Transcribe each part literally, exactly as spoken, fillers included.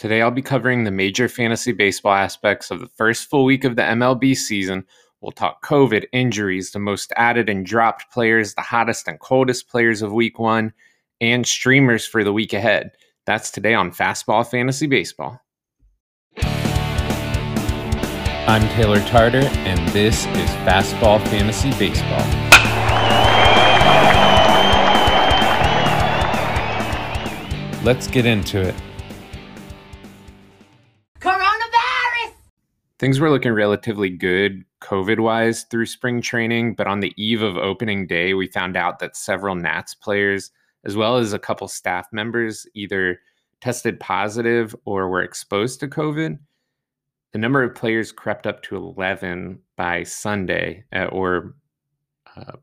Today I'll be covering the major fantasy baseball aspects of the first full week of the M L B season. We'll talk COVID, injuries, the most added and dropped players, the hottest and coldest players of week one, and streamers for the week ahead. That's today on Fastball Fantasy Baseball. I'm Taylor Tarter, and this is Fastball Fantasy Baseball. Let's get into it. Coronavirus! Things were looking relatively good COVID-wise through spring training, but on the eve of opening day, we found out that several Nats players, as well as a couple staff members, either tested positive or were exposed to COVID. The number of players crept up to eleven by Sunday, uh, or uh,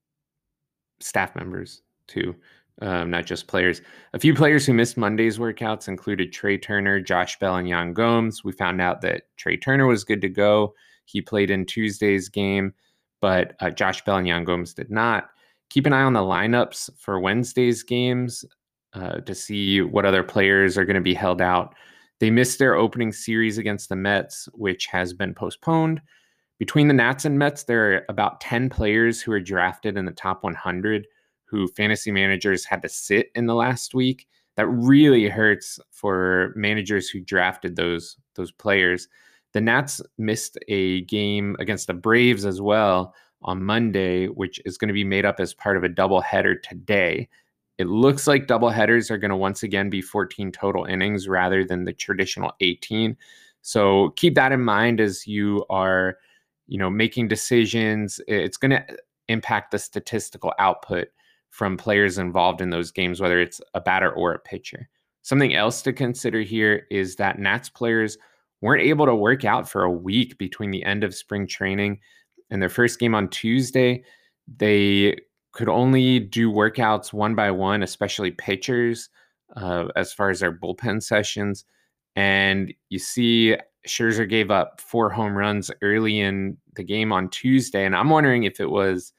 staff members too, um, not just players. A few players who missed Monday's workouts included Trey Turner, Josh Bell, and Yan Gomes. We found out that Trey Turner was good to go. He played in Tuesday's game, but uh, Josh Bell and Yan Gomes did not. Keep an eye on the lineups for Wednesday's games uh, to see what other players are going to be held out. They missed their opening series against the Mets, which has been postponed. Between the Nats and Mets, there are about ten players who are drafted in the top one hundred who fantasy managers had to sit in the last week. That really hurts for managers who drafted those, those players. The Nats missed a game against the Braves as well on Monday, which is going to be made up as part of a doubleheader today. It looks like doubleheaders are going to once again be fourteen total innings rather than the traditional eighteen. So keep that in mind as you are, you know, making decisions. It's going to impact the statistical output from players involved in those games, whether it's a batter or a pitcher. Something else to consider here is that Nats players weren't able to work out for a week between the end of spring training and their first game on Tuesday. They could only do workouts one by one, especially pitchers, uh, as far as their bullpen sessions. And you see Scherzer gave up four home runs early in the game on Tuesday. And I'm wondering if it was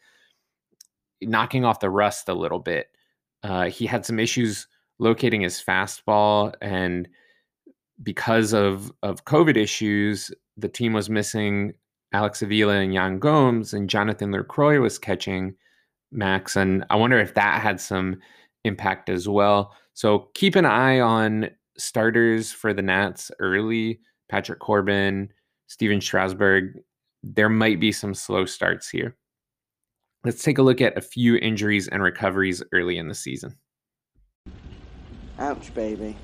knocking off the rust a little bit. Uh, he had some issues locating his fastball. And because of, of COVID issues, the team was missing Alex Avila and Yan Gomes, and Jonathan Lucroy was catching Max, and I wonder if that had some impact as well. So keep an eye on starters for the Nats early. Patrick Corbin, Steven Strasburg. There might be some slow starts here. Let's take a look at a few injuries and recoveries early in the season. Ouch, baby.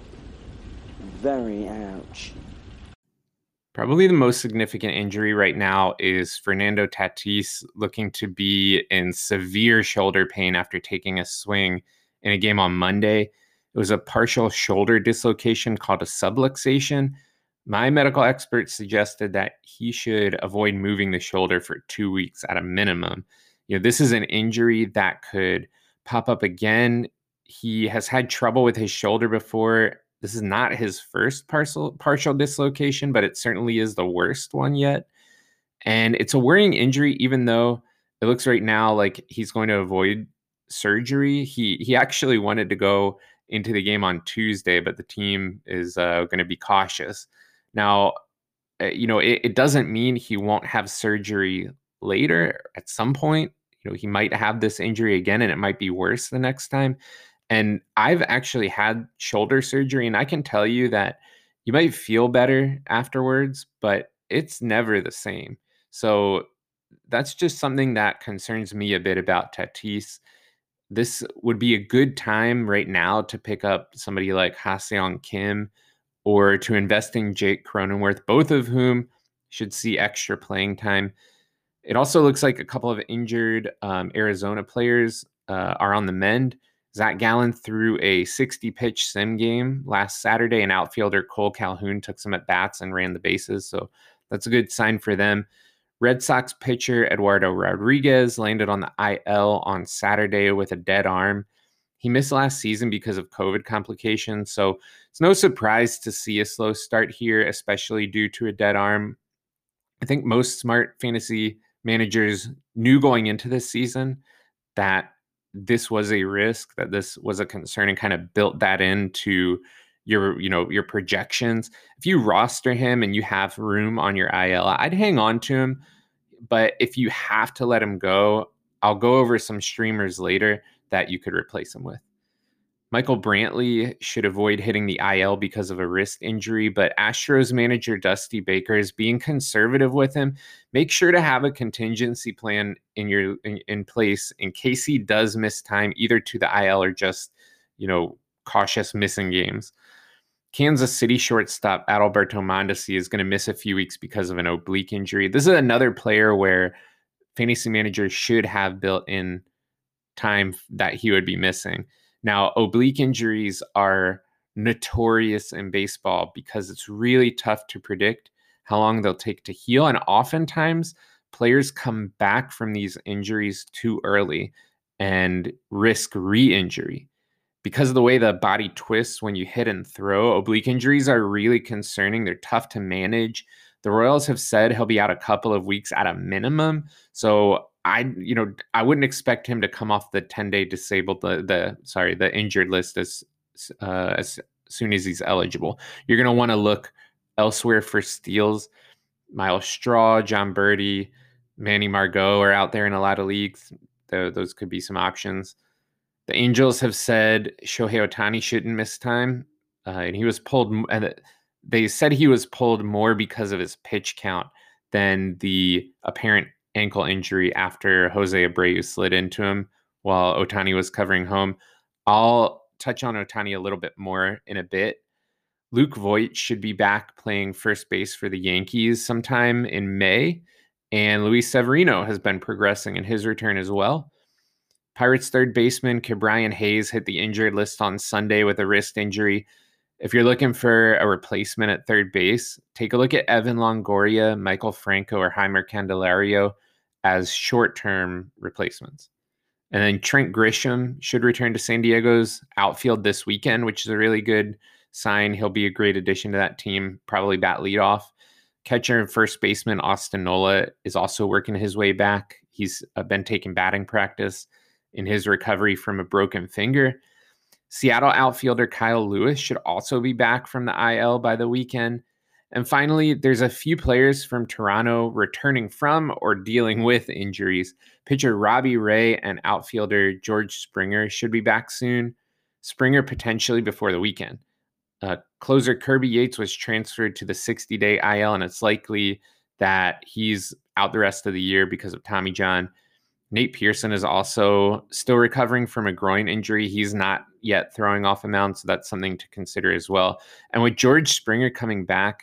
Very ouch. Probably the most significant injury right now is Fernando Tatis looking to be in severe shoulder pain after taking a swing in a game on Monday. It was a partial shoulder dislocation called a subluxation. My medical expert suggested that he should avoid moving the shoulder for two weeks at a minimum. You know, this is an injury that could pop up again. He has had trouble with his shoulder before. This is not his first partial, partial dislocation, but it certainly is the worst one yet. And it's a worrying injury, even though it looks right now like he's going to avoid surgery. He he actually wanted to go into the game on Tuesday, but the team is uh, going to be cautious. Now, uh, you know, it, it doesn't mean he won't have surgery later at some point. You know, he might have this injury again, and it might be worse the next time. And I've actually had shoulder surgery, and I can tell you that you might feel better afterwards, but it's never the same. So that's just something that concerns me a bit about Tatis. This would be a good time right now to pick up somebody like Ha-Seong Kim or to invest in Jake Cronenworth, both of whom should see extra playing time. It also looks like a couple of injured um, Arizona players uh, are on the mend. Zach Gallen threw a sixty-pitch sim game last Saturday, and outfielder Cole Calhoun took some at-bats and ran the bases, so that's a good sign for them. Red Sox pitcher Eduardo Rodriguez landed on the I L on Saturday with a dead arm. He missed last season because of COVID complications, so it's no surprise to see a slow start here, especially due to a dead arm. I think most smart fantasy managers knew going into this season that this was a risk, that this was a concern, and kind of built that into your, you know, your projections. If you roster him and you have room on your I L, I'd hang on to him. But if you have to let him go, I'll go over some streamers later that you could replace him with. Michael Brantley should avoid hitting the I L because of a wrist injury, but Astros manager Dusty Baker is being conservative with him. Make sure to have a contingency plan in your in, in place in case he does miss time, either to the I L or just, you know, cautious missing games. Kansas City shortstop Adalberto Mondesi is going to miss a few weeks because of an oblique injury. This is another player where fantasy managers should have built in time that he would be missing. Now, oblique injuries are notorious in baseball because it's really tough to predict how long they'll take to heal. And oftentimes, players come back from these injuries too early and risk re-injury. Because of the way the body twists when you hit and throw, oblique injuries are really concerning. They're tough to manage. The Royals have said he'll be out a couple of weeks at a minimum. So I, you know, I wouldn't expect him to come off the ten-day disabled, the, the sorry, the injured list as uh, as soon as he's eligible. You're going to want to look elsewhere for steals. Miles Straw, John Birdie, Manny Margot are out there in a lot of leagues. The, those could be some options. The Angels have said Shohei Ohtani shouldn't miss time, uh, and he was pulled. And they said he was pulled more because of his pitch count than the apparent ankle injury after Jose Abreu slid into him while Ohtani was covering home. I'll touch on Ohtani a little bit more in a bit. Luke Voit should be back playing first base for the Yankees sometime in May, and Luis Severino has been progressing in his return as well. Pirates third baseman Ke'Bryan Hayes hit the injured list on Sunday with a wrist injury. If you're looking for a replacement at third base, take a look at Evan Longoria, Michael Franco, or Heimer Candelario as short-term replacements. And then Trent Grisham should return to San Diego's outfield this weekend, which is a really good sign. He'll be a great addition to that team, probably bat leadoff. Catcher and first baseman Austin Nola is also working his way back. He's uh, been taking batting practice in his recovery from a broken finger. Seattle outfielder Kyle Lewis should also be back from the I L by the weekend. And finally, there's a few players from Toronto returning from or dealing with injuries. Pitcher Robbie Ray and outfielder George Springer should be back soon. Springer potentially before the weekend. Uh, closer Kirby Yates was transferred to the sixty-day I L, and it's likely that he's out the rest of the year because of Tommy John. Nate Pearson is also still recovering from a groin injury. He's not yet throwing off a mound, so that's something to consider as well. And with George Springer coming back,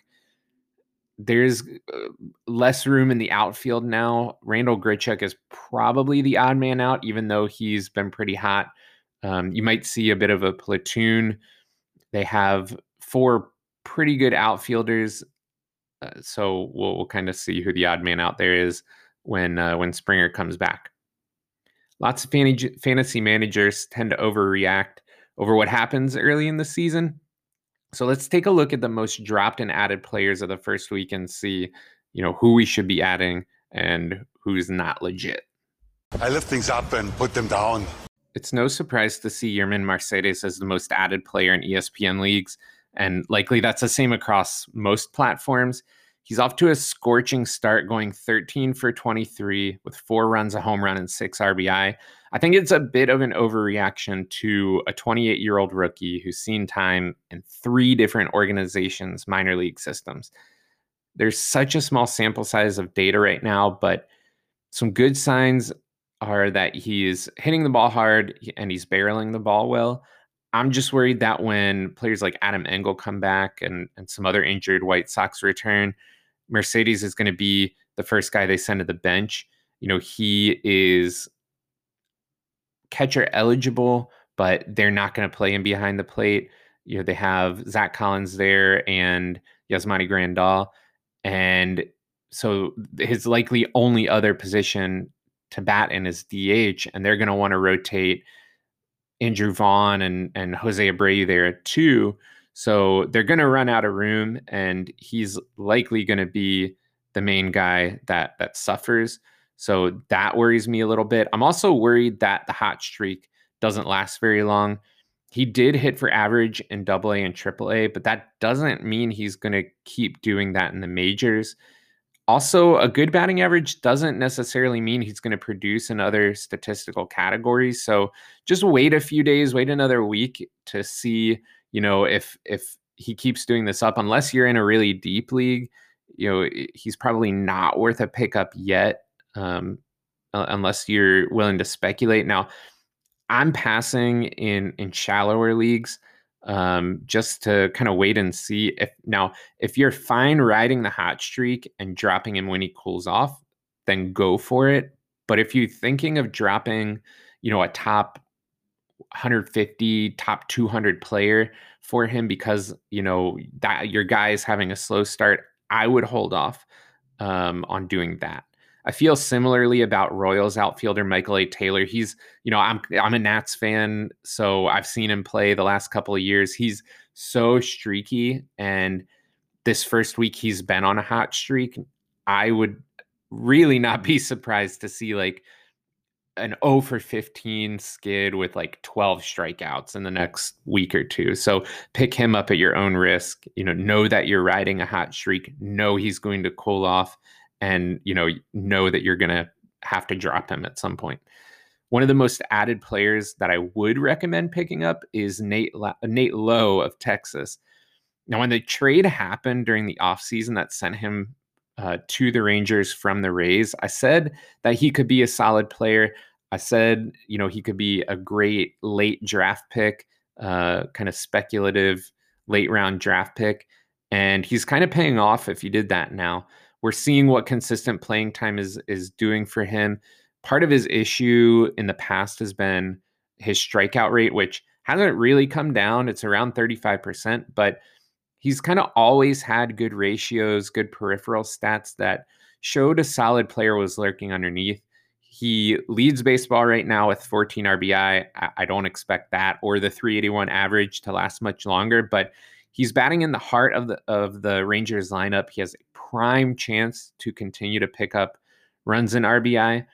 there's less room in the outfield now. Randall Grichuk is probably the odd man out, even though he's been pretty hot. Um, you might see a bit of a platoon. They have four pretty good outfielders, uh, so we'll, we'll kind of see who the odd man out there is when uh, when Springer comes back. Lots of fan- fantasy managers tend to overreact over what happens early in the season. So let's take a look at the most dropped and added players of the first week and see, you know, who we should be adding and who's not legit. I lift things up and put them down. It's no surprise to see Yermin Mercedes as the most added player in E S P N leagues, and likely that's the same across most platforms. He's off to a scorching start, going thirteen for twenty-three with four runs, a home run, and six R B I. I think it's a bit of an overreaction to a twenty-eight-year-old rookie who's seen time in three different organizations' minor league systems. There's such a small sample size of data right now, but some good signs are that he's hitting the ball hard and he's barreling the ball well. I'm just worried that when players like Adam Engel come back and, and some other injured White Sox return, Mercedes is going to be the first guy they send to the bench. You know, he is catcher eligible, but they're not going to play him behind the plate. You know, they have Zach Collins there and Yasmani Grandal. And so his likely only other position to bat in is D H, and they're going to want to rotate Andrew Vaughn and, and Jose Abreu there too. So they're going to run out of room, and he's likely going to be the main guy that that suffers. So that worries me a little bit. I'm also worried that the hot streak doesn't last very long. He did hit for average in double A and triple A, but that doesn't mean he's going to keep doing that in the majors. Also, a good batting average doesn't necessarily mean he's going to produce in other statistical categories. So just wait a few days, wait another week to see, you know, if if he keeps doing this up. Unless you're in a really deep league, you know, he's probably not worth a pickup yet, um, unless you're willing to speculate. Now, I'm passing in in shallower leagues, um, just to kind of wait and see if now if you're fine riding the hot streak and dropping him when he cools off, then go for it. But if you're thinking of dropping, you know, a top one hundred fifty, top two hundred player for him because, you know, that your guy is having a slow start, I would hold off um, on doing that. I feel similarly about Royals outfielder Michael A. Taylor. He's, you know, I'm I'm a Nats fan, so I've seen him play the last couple of years. He's so streaky, and this first week he's been on a hot streak. I would really not be surprised to see like an oh for fifteen skid with like twelve strikeouts in the next week or two. So pick him up at your own risk. You know, know that you're riding a hot streak. Know he's going to cool off. And, you know, know that you're going to have to drop him at some point. One of the most added players that I would recommend picking up is Nate Nate Lowe of Texas. Now, when the trade happened during the offseason that sent him uh, to the Rangers from the Rays, I said that he could be a solid player. I said, you know, he could be a great late draft pick, uh, kind of speculative late round draft pick. And he's kind of paying off if he did that now. We're seeing what consistent playing time is is doing for him. Part of his issue in the past has been his strikeout rate, which hasn't really come down. It's around thirty-five percent, but he's kind of always had good ratios, good peripheral stats that showed a solid player was lurking underneath. He leads baseball right now with fourteen R B I. I, I don't expect that or the three eighty-one average to last much longer, but he's batting in the heart of the of the Rangers lineup. He has a prime chance to continue to pick up runs in R B I.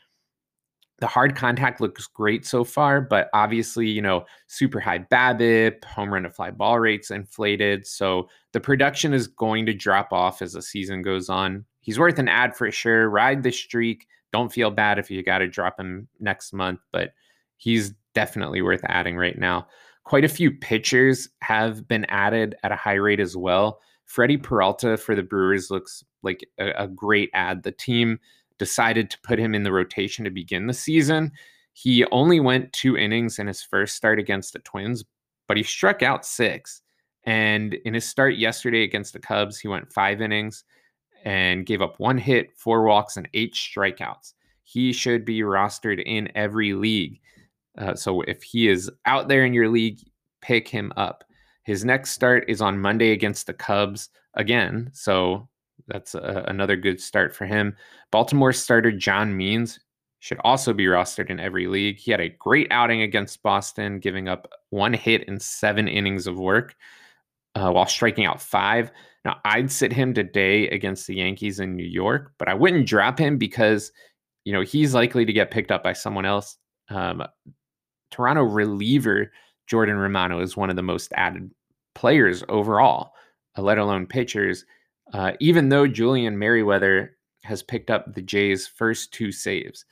The hard contact looks great so far, but obviously, you know, super high BABIP, home run to fly ball rates inflated. So the production is going to drop off as the season goes on. He's worth an ad for sure. Ride the streak. Don't feel bad if you got to drop him next month, but he's definitely worth adding right now. Quite a few pitchers have been added at a high rate as well. Freddie Peralta for the Brewers looks like a, a great ad. The team decided to put him in the rotation to begin the season. He only went two innings in his first start against the Twins, but he struck out six. And in his start yesterday against the Cubs, he went five innings and gave up one hit, four walks, and eight strikeouts. He should be rostered in every league. Uh, so if he is out there in your league, pick him up. His next start is on Monday against the Cubs again. So that's a, another good start for him. Baltimore starter John Means should also be rostered in every league. He had a great outing against Boston, giving up one hit in seven innings of work uh, while striking out five. Now, I'd sit him today against the Yankees in New York, but I wouldn't drop him because, you know, he's likely to get picked up by someone else. Um, Toronto reliever Jordan Romano is one of the most added players overall, uh, let alone pitchers, uh, even though Julian Merriweather has picked up the Jays' first two saves.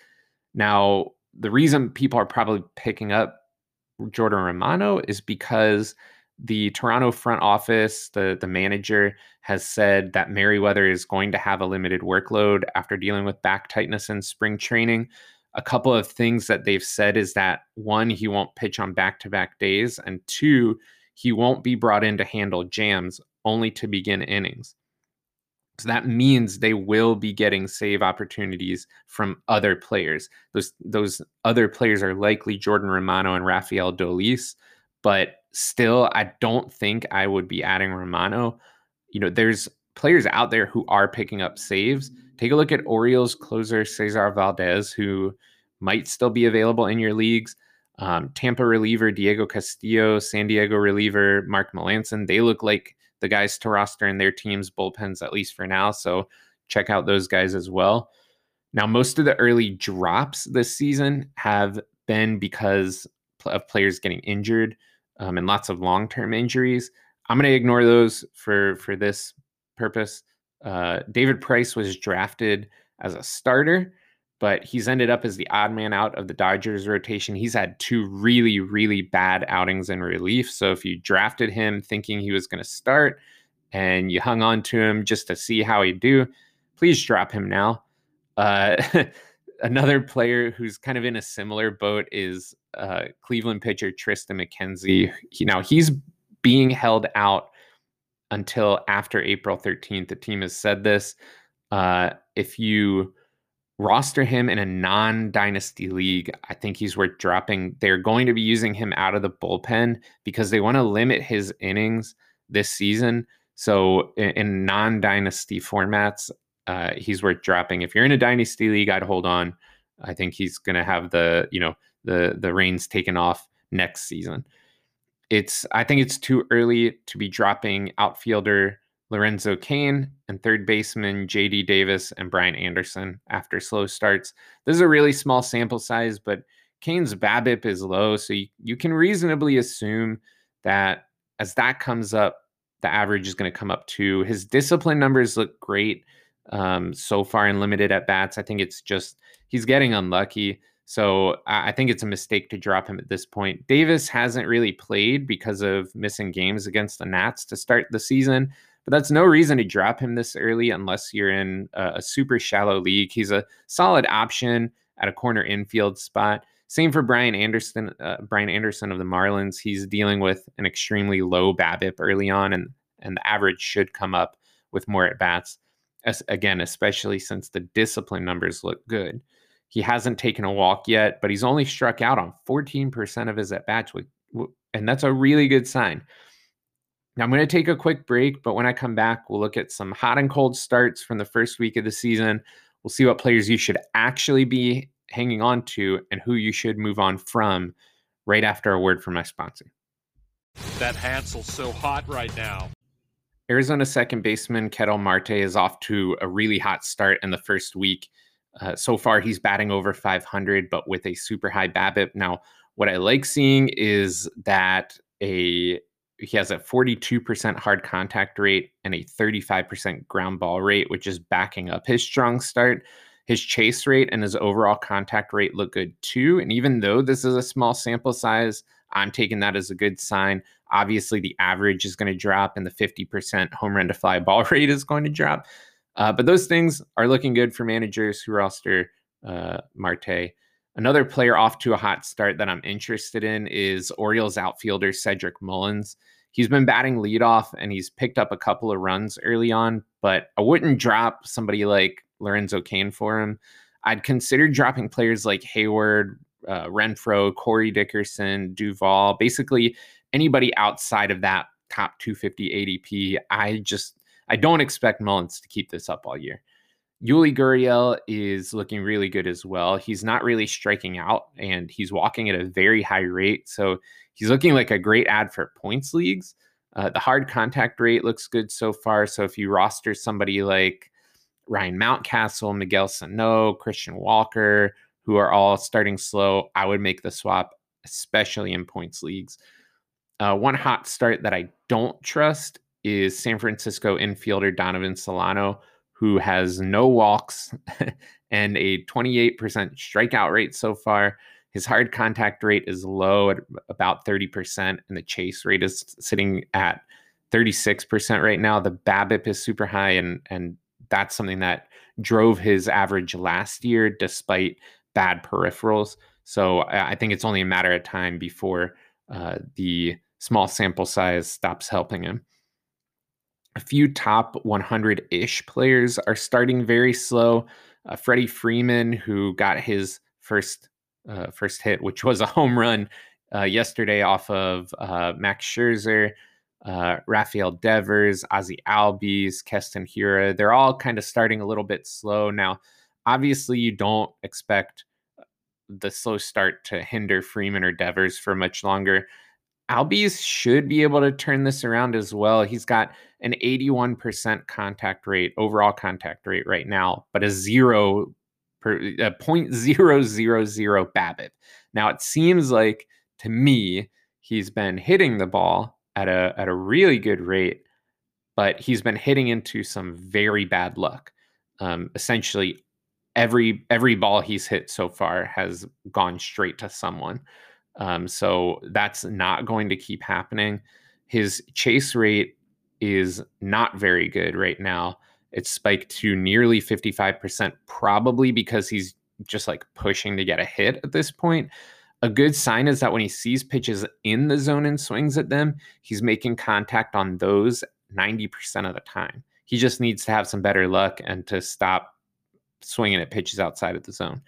Now, the reason people are probably picking up Jordan Romano is because the Toronto front office, the, the manager, has said that Merriweather is going to have a limited workload after dealing with back tightness in spring training. A couple of things that they've said is that, one, he won't pitch on back-to-back days, and two, he won't be brought in to handle jams, only to begin innings. So that means they will be getting save opportunities from other players. Those, those other players are likely Jordan Romano and Rafael Dolis, but still, I don't think I would be adding Romano. You know, there's players out there who are picking up saves. Take a look at Orioles closer Cesar Valdez, who might still be available in your leagues. Um, Tampa reliever Diego Castillo, San Diego reliever Mark Melancon. They look like the guys to roster in their team's bullpens, at least for now. So check out those guys as well. Now, most of the early drops this season have been because of players getting injured. um, and lots of long-term injuries. I'm going to ignore those for, for this purpose. Uh, David Price was drafted as a starter, but he's ended up as the odd man out of the Dodgers rotation. He's had two really, really bad outings in relief. So if you drafted him thinking he was going to start and you hung on to him just to see how he'd do, please drop him now. Uh, another player who's kind of in a similar boat is uh, Cleveland pitcher Tristan McKenzie. He, now he's being held out until after April thirteenth. The team has said this. Uh, if you roster him in a non-dynasty league, I think he's worth dropping. They're going to be using him out of the bullpen because they want to limit his innings this season. So in, in non-dynasty formats, uh, he's worth dropping. If you're in a dynasty league, I'd hold on. I think he's going to have the, you know, the, the reins taken off next season. It's, I think it's too early to be dropping outfielder Lorenzo Cain and third baseman J D Davis and Brian Anderson after slow starts. This is a really small sample size, but Cain's BABIP is low, so you, you can reasonably assume that as that comes up, the average is going to come up too. His discipline numbers look great um, so far in limited at bats. I think it's just he's getting unlucky. So I think it's a mistake to drop him at this point. Davis hasn't really played because of missing games against the Nats to start the season, but that's no reason to drop him this early unless you're in a, a super shallow league. He's a solid option at a corner infield spot. Same for Brian Anderson, uh, Brian Anderson of the Marlins. He's dealing with an extremely low BABIP early on, and, and the average should come up with more at-bats. As, again, especially since the discipline numbers look good. He hasn't taken a walk yet, but he's only struck out on fourteen percent of his at-bats, and that's a really good sign. Now, I'm going to take a quick break, but when I come back, we'll look at some hot and cold starts from the first week of the season. We'll see what players you should actually be hanging on to and who you should move on from right after a word from my sponsor. That Hansel's so hot right now. Arizona second baseman Ketel Marte is off to a really hot start in the first week. Uh, so far, he's batting over five hundred, but with a super high BABIP. Now, what I like seeing is that a he has a forty-two percent hard contact rate and a thirty-five percent ground ball rate, which is backing up his strong start. His chase rate and his overall contact rate look good too. And even though this is a small sample size, I'm taking that as a good sign. Obviously, the average is going to drop and the fifty percent home run to fly ball rate is going to drop. Uh, but those things are looking good for managers who roster uh, Marte. Another player off to a hot start that I'm interested in is Orioles outfielder Cedric Mullins. He's been batting leadoff and he's picked up a couple of runs early on, but I wouldn't drop somebody like Lorenzo Cain for him. I'd consider dropping players like Hayward, uh, Renfroe, Corey Dickerson, Duvall, basically anybody outside of that top two fifty A D P. I just I don't expect Mullins to keep this up all year. Yuli Gurriel is looking really good as well. He's not really striking out, and he's walking at a very high rate. So he's looking like a great ad for points leagues. Uh, the hard contact rate looks good so far. So if you roster somebody like Ryan Mountcastle, Miguel Sano, Christian Walker, who are all starting slow, I would make the swap, especially in points leagues. Uh, one hot start that I don't trust is San Francisco infielder Donovan Solano, who has no walks and a twenty-eight percent strikeout rate so far. His hard contact rate is low at about thirty percent, and the chase rate is sitting at thirty-six percent right now. The BABIP is super high, and, and that's something that drove his average last year despite bad peripherals. So I think it's only a matter of time before uh, the small sample size stops helping him. A few top one hundred-ish players are starting very slow. Uh, Freddie Freeman, who got his first uh, first hit, which was a home run uh, yesterday off of uh, Max Scherzer, uh, Rafael Devers, Ozzie Albies, Keston Hiura. They're all kind of starting a little bit slow. Now, obviously, you don't expect the slow start to hinder Freeman or Devers for much longer. Albies should be able to turn this around as well. He's got an eighty-one percent contact rate, overall contact rate right now, but a zero per a zero point zero zero zero BABIP. Now it seems like to me he's been hitting the ball at a at a really good rate, but he's been hitting into some very bad luck. Um, essentially, every every ball he's hit so far has gone straight to someone. Um, so that's not going to keep happening. His chase rate is not very good right now. It's spiked to nearly fifty-five percent, probably because he's just like pushing to get a hit at this point. A good sign is that when he sees pitches in the zone and swings at them, he's making contact on those ninety percent of the time. He just needs to have some better luck and to stop swinging at pitches outside of the zone.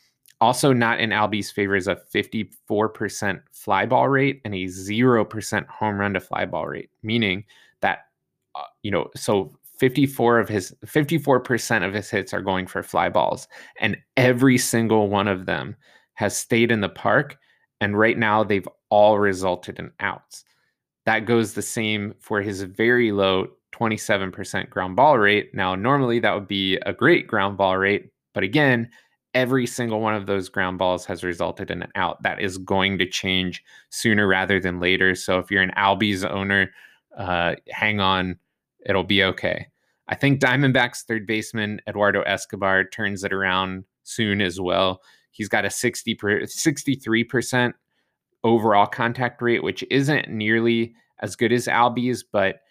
Also not in Albie's favor is a fifty-four percent fly ball rate and a zero percent home run to fly ball rate, meaning that, uh, you know, so fifty-four of his fifty-four percent of his hits are going for fly balls, and every single one of them has stayed in the park. And right now they've all resulted in outs. That goes the same for his very low twenty-seven percent ground ball rate. Now, normally that would be a great ground ball rate, but again, every single one of those ground balls has resulted in an out. That is going to change sooner rather than later. So if you're an Albie's owner, uh, hang on, it'll be okay. I think Diamondbacks third baseman Eduardo Escobar turns it around soon as well. He's got a sixty per, sixty-three percent overall contact rate, which isn't nearly as good as Albie's, but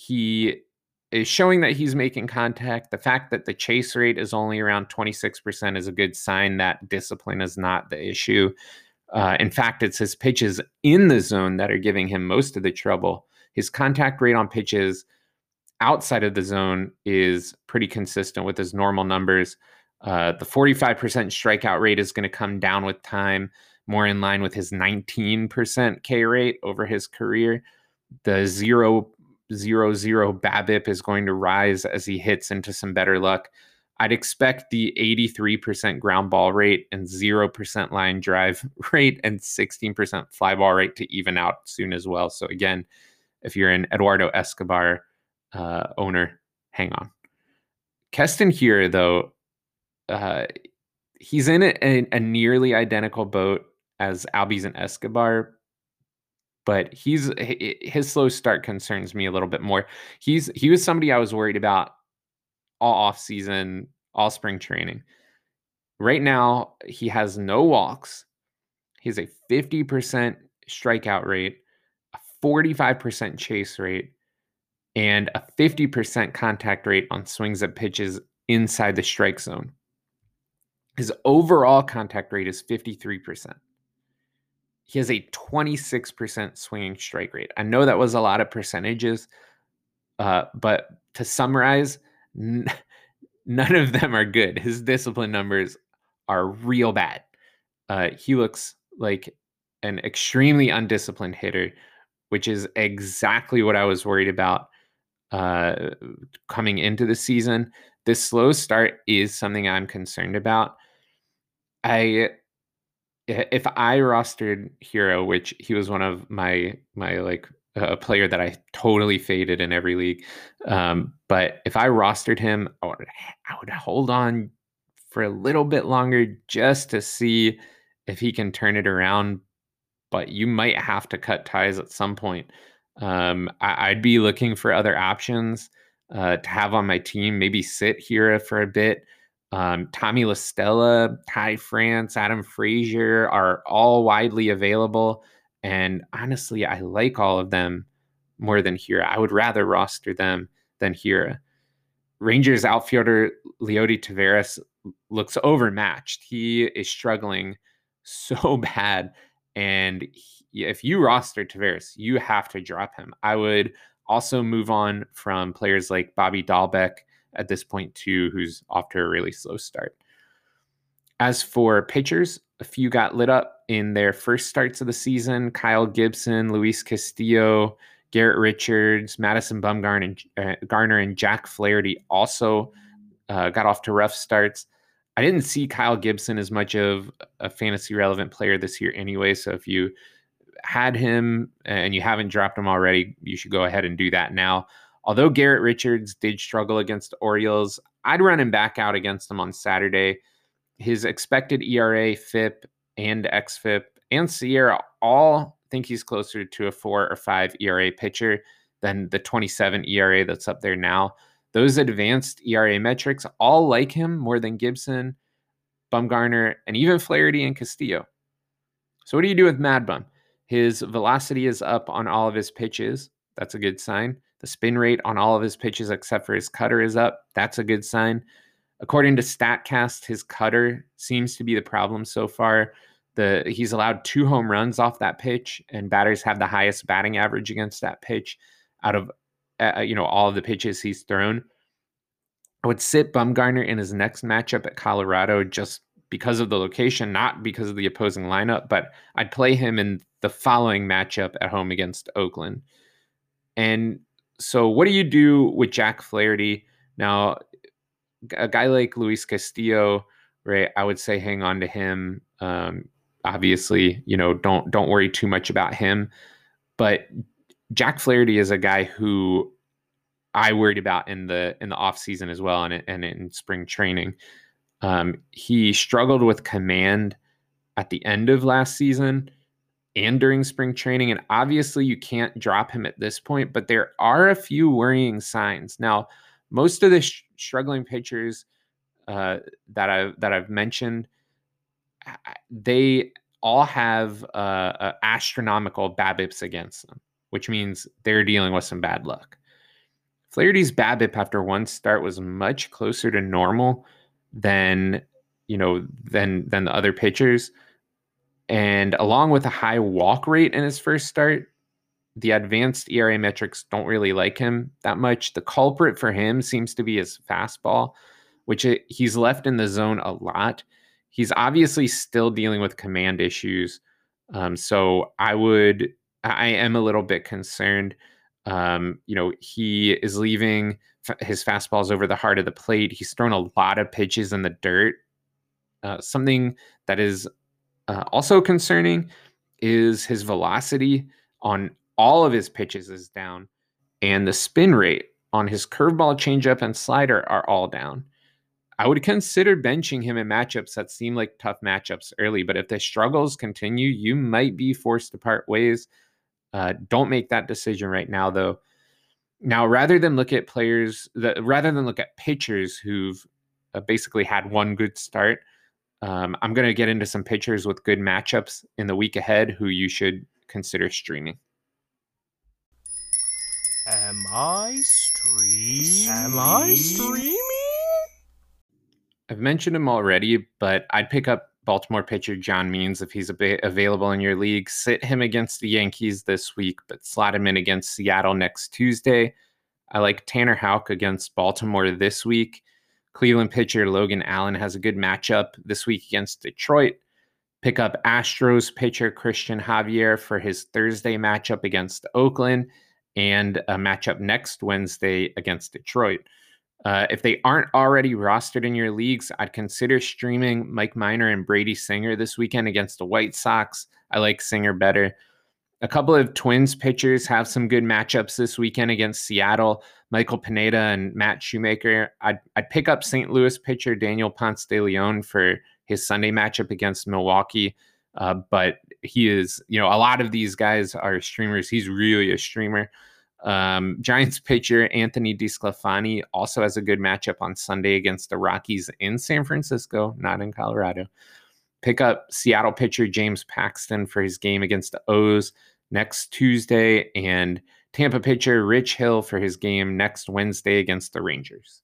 he is showing that he's making contact. The fact that the chase rate is only around twenty-six percent is a good sign that discipline is not the issue. Uh, in fact, it's his pitches in the zone that are giving him most of the trouble. His contact rate on pitches outside of the zone is pretty consistent with his normal numbers. Uh, the forty-five percent strikeout rate is going to come down with time, more in line with his nineteen percent K rate over his career. The zero zero zero BABIP is going to rise as he hits into some better luck. I'd expect the eighty-three percent ground ball rate and zero percent line drive rate and sixteen percent fly ball rate to even out soon as well. So again, if you're an Eduardo Escobar uh, owner, hang on. Keston Hiura, though, uh, he's in a, a, a nearly identical boat as Albies and Escobar, but he's his slow start concerns me a little bit more. He's he was somebody I was worried about all off season, all spring training. Right now, he has no walks. He has a fifty percent strikeout rate, a forty-five percent chase rate, and a fifty percent contact rate on swings at pitches inside the strike zone. His overall contact rate is fifty-three percent. He has a twenty-six percent swinging strike rate. I know that was a lot of percentages, uh, but to summarize, n- none of them are good. His discipline numbers are real bad. Uh, he looks like an extremely undisciplined hitter, which is exactly what I was worried about uh, coming into the season. This slow start is something I'm concerned about. I... If I rostered Hiura, which he was one of my my like a uh, player that I totally faded in every league, um, but if I rostered him, I would I would hold on for a little bit longer just to see if he can turn it around. But you might have to cut ties at some point. Um, I, I'd be looking for other options uh, to have on my team. Maybe sit Hiura for a bit. Um, Tommy La Stella, Ty France, Adam Frazier are all widely available. And honestly, I like all of them more than Hiura. I would rather roster them than Hiura. Rangers outfielder Leody Taveras looks overmatched. He is struggling so bad. And he, if you roster Taveras, you have to drop him. I would also move on from players like Bobby Dahlbeck at this point too, who's off to a really slow start. As for pitchers, a few got lit up in their first starts of the season. Kyle Gibson, Luis Castillo, Garrett Richards, Madison Bumgarner, and, uh, Garner, and Jack Flaherty also uh, got off to rough starts. I didn't see Kyle Gibson as much of a fantasy relevant player this year anyway, so if you had him and you haven't dropped him already, you should go ahead and do that now. Although Garrett Richards did struggle against the Orioles, I'd run him back out against them on Saturday. His expected E R A, F I P, and X F I P, and Sierra all think he's closer to a four or five E R A pitcher than the twenty-seven E R A that's up there now. Those advanced E R A metrics all like him more than Gibson, Bumgarner, and even Flaherty and Castillo. So what do you do with Mad Bum? His velocity is up on all of his pitches. That's a good sign. The spin rate on all of his pitches except for his cutter is up. That's a good sign. According to StatCast, his cutter seems to be the problem so far. The he's allowed two home runs off that pitch, and batters have the highest batting average against that pitch out of uh, you know all of the pitches he's thrown. I would sit Bumgarner in his next matchup at Colorado just because of the location, not because of the opposing lineup, but I'd play him in the following matchup at home against Oakland. And so what do you do with Jack Flaherty? Now, a guy like Luis Castillo, right, I would say hang on to him. Um, obviously, you know, don't don't worry too much about him. But Jack Flaherty is a guy who I worried about in the in the offseason as well and, and in spring training. Um, he struggled with command at the end of last season and during spring training. And obviously you can't drop him at this point, but there are a few worrying signs. Now, most of the sh- struggling pitchers uh, that I've, that I've mentioned, they all have uh, uh, astronomical BABIPs against them, which means they're dealing with some bad luck. Flaherty's BABIP after one start was much closer to normal than, you know, than than the other pitchers. And along with a high walk rate in his first start, the advanced E R A metrics don't really like him that much. The culprit for him seems to be his fastball, which it, he's left in the zone a lot. He's obviously still dealing with command issues. Um, so I would, I am a little bit concerned. Um, you know, he is leaving f- his fastballs over the heart of the plate. He's thrown a lot of pitches in the dirt. Uh, something that is uh, also concerning is his velocity on all of his pitches is down, and the spin rate on his curveball, changeup, and slider are all down. I would consider benching him in matchups that seem like tough matchups early, but if the struggles continue, you might be forced to part ways. Uh, don't make that decision right now, though. Now, rather than look at players, that rather than look at pitchers who've uh, basically had one good start, um, I'm going to get into some pitchers with good matchups in the week ahead who you should consider streaming. Am I streaming? Am I streaming? I've mentioned him already, but I'd pick up Baltimore pitcher John Means if he's ab- available in your league. Sit him against the Yankees this week, but slot him in against Seattle next Tuesday. I like Tanner Houck against Baltimore this week. Cleveland pitcher Logan Allen has a good matchup this week against Detroit. Pick up Astros pitcher Christian Javier for his Thursday matchup against Oakland and a matchup next Wednesday against Detroit. Uh, if they aren't already rostered in your leagues, I'd consider streaming Mike Minor and Brady Singer this weekend against the White Sox. I like Singer better. A couple of Twins pitchers have some good matchups this weekend against Seattle. Michael Pineda and Matt Shoemaker. I'd, I'd pick up Saint Louis pitcher Daniel Ponce de Leon for his Sunday matchup against Milwaukee. Uh, but he is, you know, a lot of these guys are streamers. He's really a streamer. Um, Giants pitcher Anthony DeSclafani also has a good matchup on Sunday against the Rockies in San Francisco, not in Colorado. Pick up Seattle pitcher James Paxton for his game against the O's next Tuesday, and Tampa pitcher Rich Hill for his game next Wednesday against the Rangers.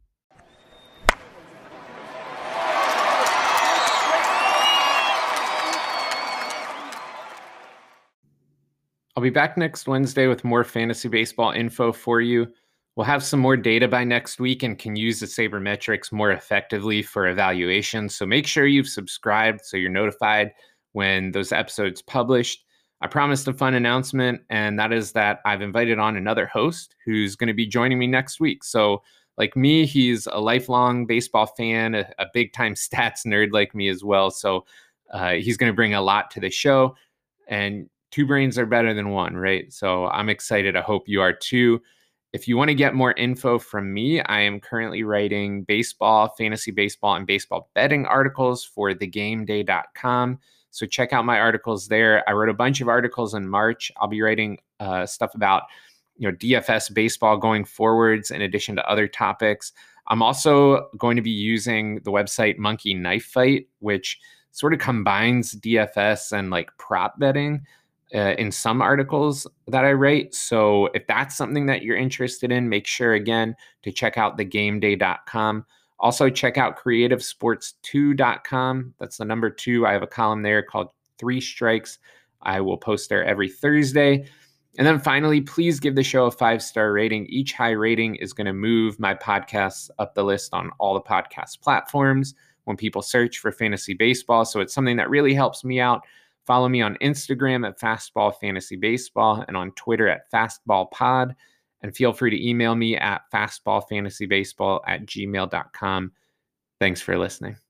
I'll be back next Wednesday with more fantasy baseball info for you. We'll have some more data by next week and can use the sabermetrics more effectively for evaluation. So make sure you've subscribed so you're notified when those episodes published. I promised a fun announcement, and that is that I've invited on another host who's going to be joining me next week. So like me, he's a lifelong baseball fan, a, a big time stats nerd like me as well. So uh, he's going to bring a lot to the show, and two brains are better than one, right? So I'm excited. I hope you are too. If you want to get more info from me, I am currently writing baseball, fantasy baseball, and baseball betting articles for the game day dot com. So check out my articles there. I wrote a bunch of articles in March. I'll be writing uh, stuff about, you know, D F S baseball going forwards in addition to other topics. I'm also going to be using the website Monkey Knife Fight, which sort of combines D F S and like prop betting uh, in some articles that I write. So if that's something that you're interested in, make sure again to check out the game day dot com. Also check out creative sports two dot com. That's the number two. I have a column there called Three Strikes. I will post there every Thursday. And then finally, please give the show a five-star rating. Each high rating is going to move my podcasts up the list on all the podcast platforms when people search for fantasy baseball. So it's something that really helps me out. Follow me on Instagram at Fastball Fantasy Baseball and on Twitter at Fastball Pod. And feel free to email me at fastballfantasybaseball at gmail dot com. Thanks for listening.